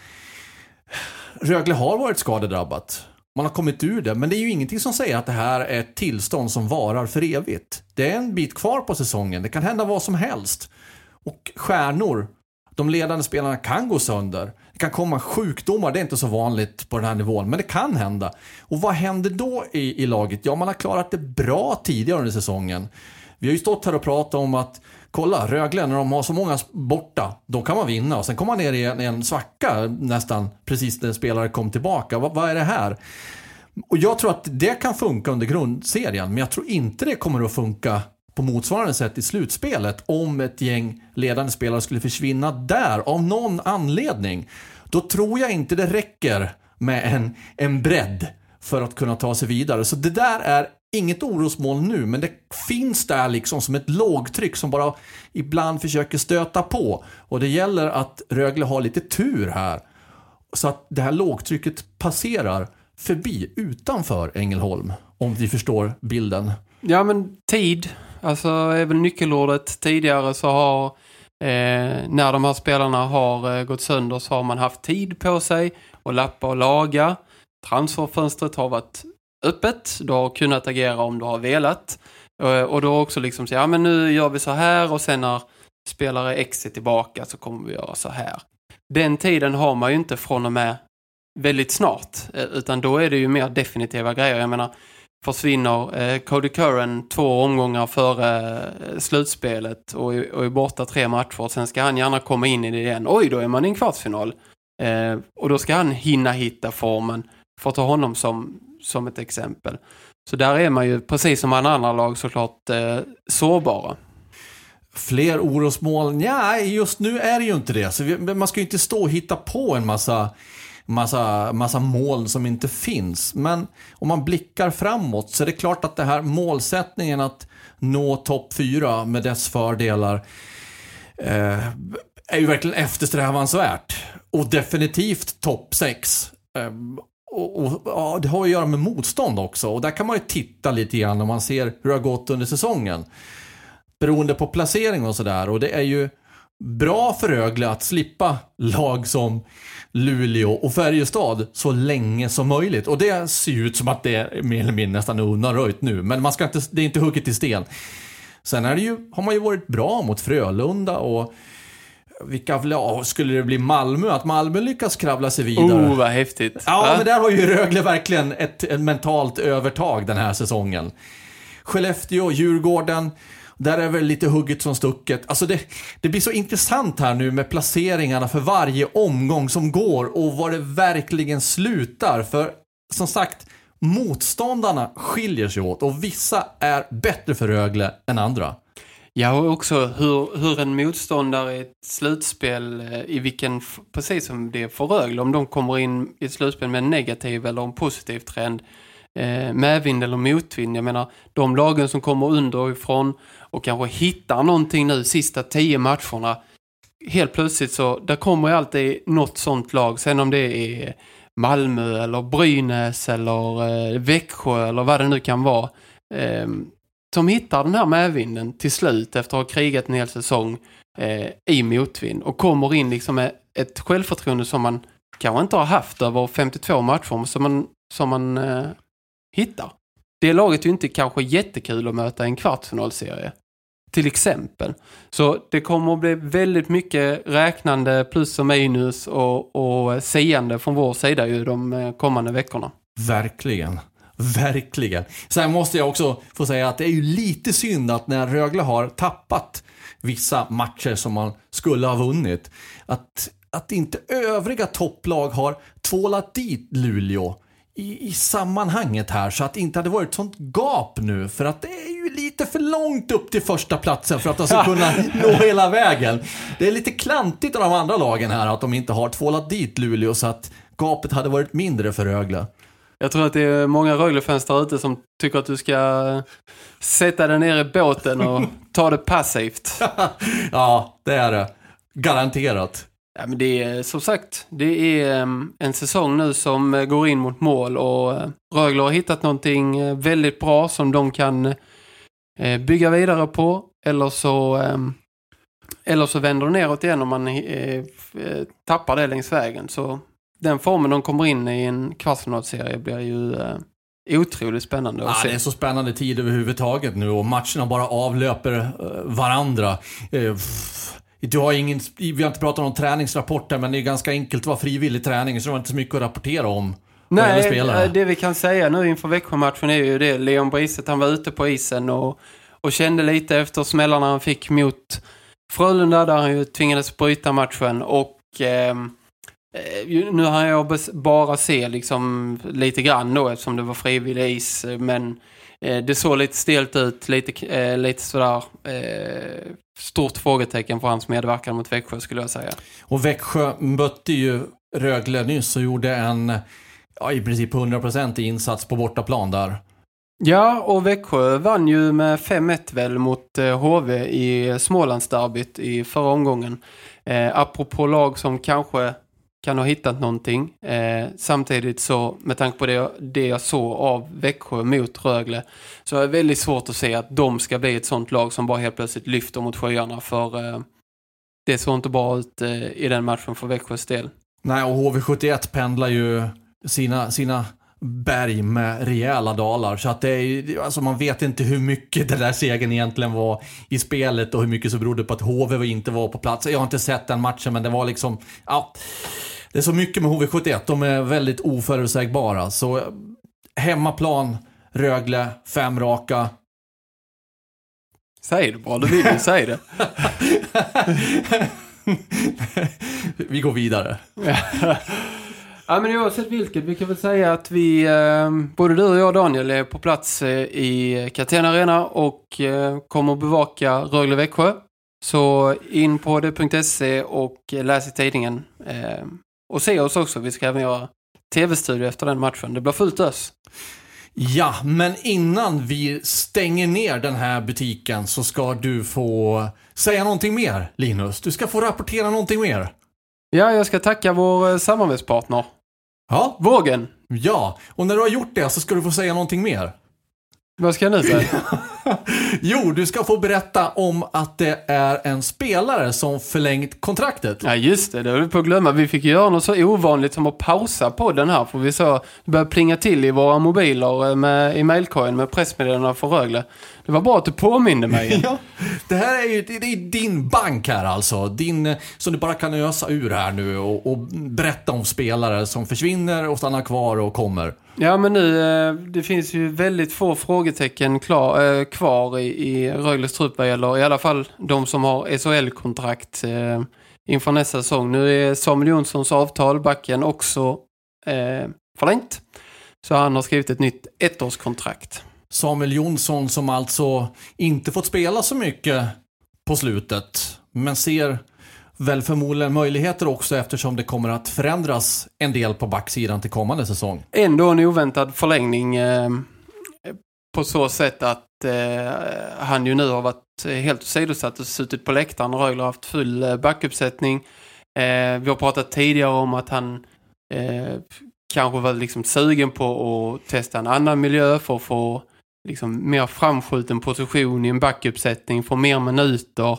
Rögle har varit skadedrabbat. Man har kommit ur det, men det är ju ingenting som säger att det här är ett tillstånd som varar för evigt. Det är en bit kvar på säsongen. Det kan hända vad som helst. Och stjärnor, de ledande spelarna, kan gå sönder. Det kan komma sjukdomar, det är inte så vanligt på den här nivån, men det kan hända. Och vad händer då i laget? Ja, man har klarat det bra tidigare under säsongen. Vi har ju stått här och pratat om att kolla, Rögle, när de har så många borta, då kan man vinna. Och sen kommer man ner i en svacka nästan precis när spelare kom tillbaka. Vad är det här? Och jag tror att det kan funka under grundserien, men jag tror inte det kommer att funka på motsvarande sätt i slutspelet om ett gäng ledande spelare skulle försvinna där av någon anledning. Då tror jag inte det räcker med en bredd för att kunna ta sig vidare. Så det där är inget orosmål nu, men det finns där liksom som ett lågtryck som bara ibland försöker stöta på. Och det gäller att Rögle har lite tur här, så att det här lågtrycket passerar förbi utanför Ängelholm, om vi förstår bilden. Ja, men tid, alltså är väl nyckelordet. Tidigare så har när de här spelarna har gått sönder så har man haft tid på sig att lappa och laga. Transferfönstret har varit öppet, du har kunnat agera om du har velat, och då också liksom säga, ja men nu gör vi så här, och sen när spelare X är tillbaka så kommer vi göra så här. Den tiden har man ju inte från och med väldigt snart, utan då är det ju mer definitiva grejer. Jag menar, försvinner Cody Curran 2 omgångar före slutspelet och är borta 3 matcher, och sen ska han gärna komma in i det igen. Oj, då är man i en kvartsfinal, och då ska han hinna hitta formen, för att ta honom som ett exempel. Så där är man ju, precis som alla andra lag, såklart sårbara. Fler orosmål? Nej, just nu är det ju inte det. Så man ska ju inte stå och hitta på en massa mål som inte finns. Men om man blickar framåt så är det klart att det här målsättningen att nå topp 4 med dess fördelar är ju verkligen eftersträvansvärt. Och definitivt topp 6. Och det har att göra med motstånd också. Och där kan man ju titta lite grann om man ser hur det har gått under säsongen, beroende på placering och sådär. Och det är ju bra för Rögle att slippa lag som Luleå och Färjestad så länge som möjligt. Och det ser ut som att det är mer eller mindre nästan undanröjt nu. Men man ska inte, det är inte hugget i sten. Sen är det ju, har man ju varit bra mot Frölunda, och skulle det bli Malmö, att Malmö lyckas kravla sig vidare. Vad häftigt. Ja, men där har ju Rögle verkligen ett mentalt övertag den här säsongen. Skellefteå, Djurgården, där är väl lite hugget som stucket. Alltså det blir så intressant här nu med placeringarna för varje omgång som går, och var det verkligen slutar. För som sagt, motståndarna skiljer sig åt, och vissa är bättre för Rögle än andra. Ja, och också hur en motståndare i ett slutspel, i vilken, precis som det är för Rögle, om de kommer in i ett slutspel med en negativ eller en positiv trend, medvind eller motvind. Jag menar, de lagen som kommer underifrån och kanske hittar någonting nu sista 10 matcherna, helt plötsligt så där kommer ju alltid något sånt lag, sen om det är Malmö eller Brynäs eller Växjö eller vad det nu kan vara, som hittar den här medvinden till slut efter att ha krigat en hel säsong i motvind, och kommer in liksom med ett självförtroende som man kanske inte har haft över 52 matcher, som man hittar. Det laget är ju inte kanske jättekul att möta i en kvartsfinalserie, till exempel. Så det kommer att bli väldigt mycket räknande, plus och minus och seende från vår sida ju de kommande veckorna. Verkligen. Sen måste jag också få säga att det är ju lite synd att när Rögle har tappat vissa matcher som man skulle ha vunnit, att inte övriga topplag har tvålat dit Luleå i sammanhanget här, så att det inte hade varit ett sånt gap nu, för att det är ju lite för långt upp till första platsen för att de ska kunna nå hela vägen. Det är lite klantigt av de andra lagen här att de inte har tvålat dit Luleå, så att gapet hade varit mindre för Rögle. Jag tror att det är många Rögle-fans där ute som tycker att du ska sätta dig ner i båten och ta det passivt. Ja, det är det. Garanterat. Ja, men det är som sagt, det är en säsong nu som går in mot mål och Rögle har hittat någonting väldigt bra som de kan bygga vidare på, eller så vänder det neråt igen om man tappar det längs vägen. Så den formen de kommer in i en kvartsfinalserie blir ju otroligt spännande att se. Det är så spännande tid överhuvudtaget nu och matcherna bara avlöper varandra. Vi har inte pratat om träningsrapporter, men det är ganska enkelt att vara frivillig träning, så det var inte så mycket att rapportera om. Nej, det vi kan säga nu inför Växjö-matchen är ju det. Leon Briset, han var ute på isen och kände lite efter smällarna han fick mot Frölunda, där han ju tvingades bryta matchen. Och nu har jag bara se liksom lite grann då, eftersom det var frivillig is, men det såg lite stelt ut, lite sådär stort frågetecken för hans medverkan mot Växjö, skulle jag säga. Och Växjö mötte ju Rögle nyss och gjorde en i princip 100% insats på bortaplan där. Ja, och Växjö vann ju med 5-1 väl mot HV i Smålandsderbyt i förra omgången. Apropå lag som kanske kan ha hittat någonting. Samtidigt så, med tanke på det jag såg av Växjö mot Rögle, så är det väldigt svårt att se att de ska bli ett sånt lag som bara helt plötsligt lyfter mot sjöarna, för det såg inte bra ut i den matchen för Växjös del. Nej, och HV71 pendlar ju sina berg med rejäla dalar, så att det är, alltså man vet inte hur mycket den där segern egentligen var i spelet och hur mycket så berodde på att HV inte var på plats. Jag har inte sett den matchen, men det var liksom, ja, det är så mycket med HV71, de är väldigt oförutsägbara. Så hemmaplan, Rögle, 5 raka. Säg det bara, du vill säg det. Vi går vidare. Ja, men oavsett vilket, vi kan väl säga att vi, både du och jag, Daniel, är på plats i Catena Arena och kommer bevaka Rögle-Växjö. Så in på det.se och läs i tidningen. Och se oss också, vi ska även göra tv-studio efter den matchen. Det blir fullt ös. Ja, men innan vi stänger ner den här butiken så ska du få säga någonting mer, Linus. Du ska få rapportera någonting mer. Ja, jag ska tacka vår samarbetspartner. Ja, Vågen. Ja, och när du har gjort det så ska du få säga någonting mer. Vad ska jag nu säga? Jo, du ska få berätta om att det är en spelare som förlängt kontraktet. Ja, just det. Det var vi på att glömma. Vi fick göra något så ovanligt som att pausa på den här. För vi så började plinga till i våra mobiler i mailkorgen med pressmeddelandena för Rögle. Det var bra att du påminner mig. Ja, det här är ju det är din bank här alltså. Din, som du bara kan ösa ur här nu och berätta om spelare som försvinner och stannar kvar och kommer. Ja, men nu, det finns ju väldigt få frågetecken kvar i Rögles trupp, eller i alla fall de som har SHL-kontrakt inför nästa säsong. Nu är Samuel Jonssons avtal, backen, också förlängt. Så han har skrivit ett nytt 1-årskontrakt. Samuel Jonsson som alltså inte fått spela så mycket på slutet, men ser väl förmodligen möjligheter också eftersom det kommer att förändras en del på backsidan till kommande säsong. Ändå en oväntad förlängning på så sätt att han ju nu har varit helt sidosatt och suttit på läktaren. Rögle har haft full backuppsättning. Vi har pratat tidigare om att han kanske var liksom sugen på att testa en annan miljö för att få liksom mer framskjuten position i en backuppsättning, få mer minuter.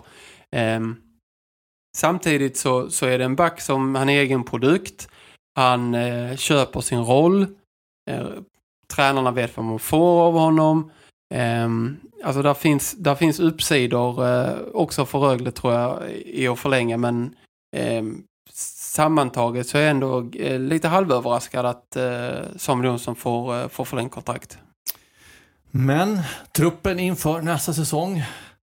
Samtidigt så är det en back som han är egen produkt. Han köper sin roll. Tränarna vet vad man får av honom. Alltså där finns uppsidor också för Rögle, tror jag, i att förlänga. Men sammantaget så är jag ändå lite halvöverraskad att Samuel Jonsson får förlängt kontrakt. Men truppen inför nästa säsong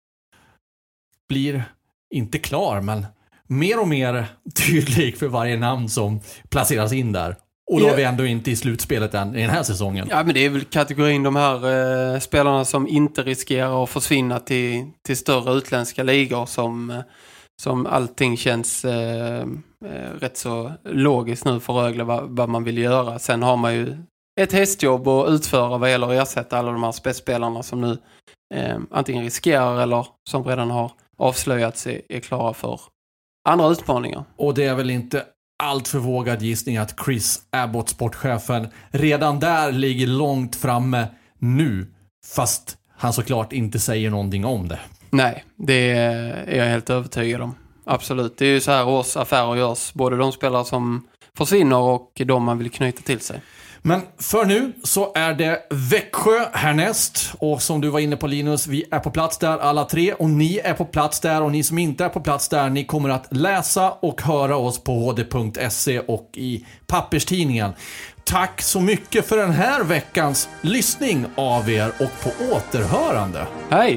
blir inte klar, men mer och mer tydlig för varje namn som placeras in där. Och då är vi ändå inte i slutspelet än i den här säsongen. Ja, men det är väl kategorin de här spelarna som inte riskerar att försvinna till större utländska ligor som allting känns rätt så logiskt nu för Rögle vad man vill göra. Sen har man ju ett hästjobb att utföra vad gäller att ersätta alla de här spetsspelarna som nu antingen riskerar eller som redan har avslöjats är klara för andra utmaningar. Och det är väl inte allt för vågad gissning att Chris Abbott, sportchefen, redan där ligger långt framme nu, fast han såklart inte säger någonting om det. Nej, det är jag helt övertygad om. Absolut, det är ju så här års affärer görs, både de spelare som försvinner och de man vill knyta till sig. Men för nu så är det Växjö härnäst, och som du var inne på Linus, vi är på plats där alla tre, och ni är på plats där, och ni som inte är på plats där, ni kommer att läsa och höra oss på hd.se och i papperstidningen. Tack så mycket för den här veckans lyssning av er, och på återhörande. Hej!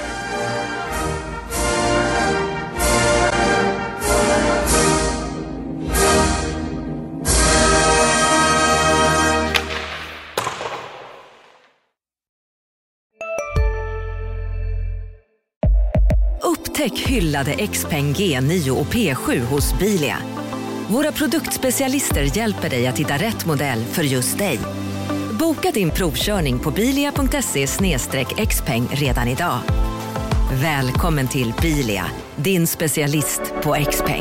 Upptäck hyllade XPeng G9 och P7 hos Bilia. Våra produktspecialister hjälper dig att hitta rätt modell för just dig. Boka din provkörning på bilia.se/xpeng redan idag. Välkommen till Bilia, din specialist på XPeng.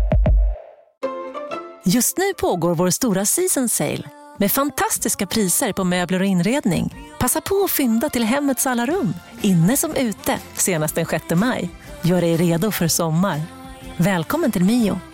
Just nu pågår vår stora season sale med fantastiska priser på möbler och inredning. Passa på att fynda till hemmets alla rum, inne som ute, senast den 6 maj. Gör dig redo för sommar. Välkommen till Mio.